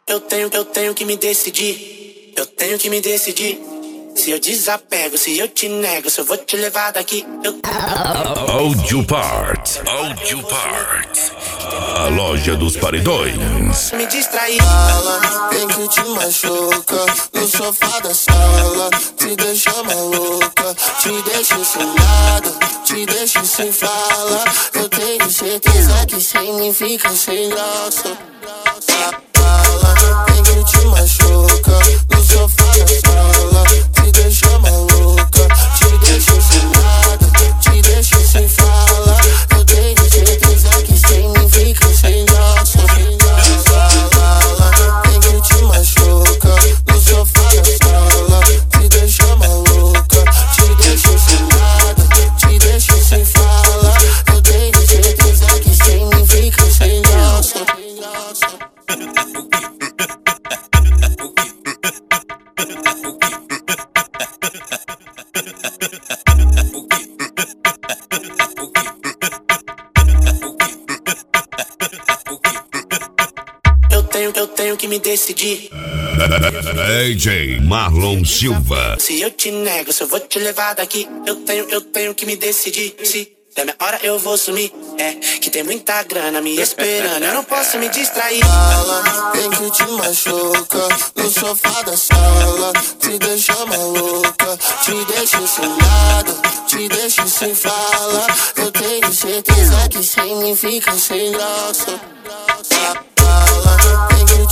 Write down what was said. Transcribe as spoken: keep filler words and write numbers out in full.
eu tenho, eu tenho que me decidir. Eu tenho que me decidir. Se eu desapego, se eu te nego, se eu vou te levar daqui. Eu... Audio Part, Audio Part, a loja dos paredões. Me distrair. Fala, tem que te machuca no sofá da sala, te deixa maluca, te deixa sem nada, te deixa sem fala. Eu tenho certeza que sem mim fica sem graça. Fala, tem que te machuca no sofá da sala, te deixa maluca, te deixa sem nada, te deixa sem fala. Eu tenho certeza que sem mim fica sem graça. Fala, tem que te machuca no sofá da sala, te deixa maluca, te deixa sem nada, te deixa sem fala. Eu tenho certeza que sem mim fica sem graça. Eu tenho, eu tenho que me decidir. D J Marlon Silva. Se eu te nego, se eu vou te levar daqui. Eu tenho, eu tenho que me decidir. Se der minha hora eu vou sumir. É, que tem muita grana me esperando, eu não posso me distrair. Fala, tem que te machuca no sofá da sala, te deixa maluca, te deixa sem nada, te deixa sem fala. Eu tenho certeza que sem mim fica sem graça. Fala, tem que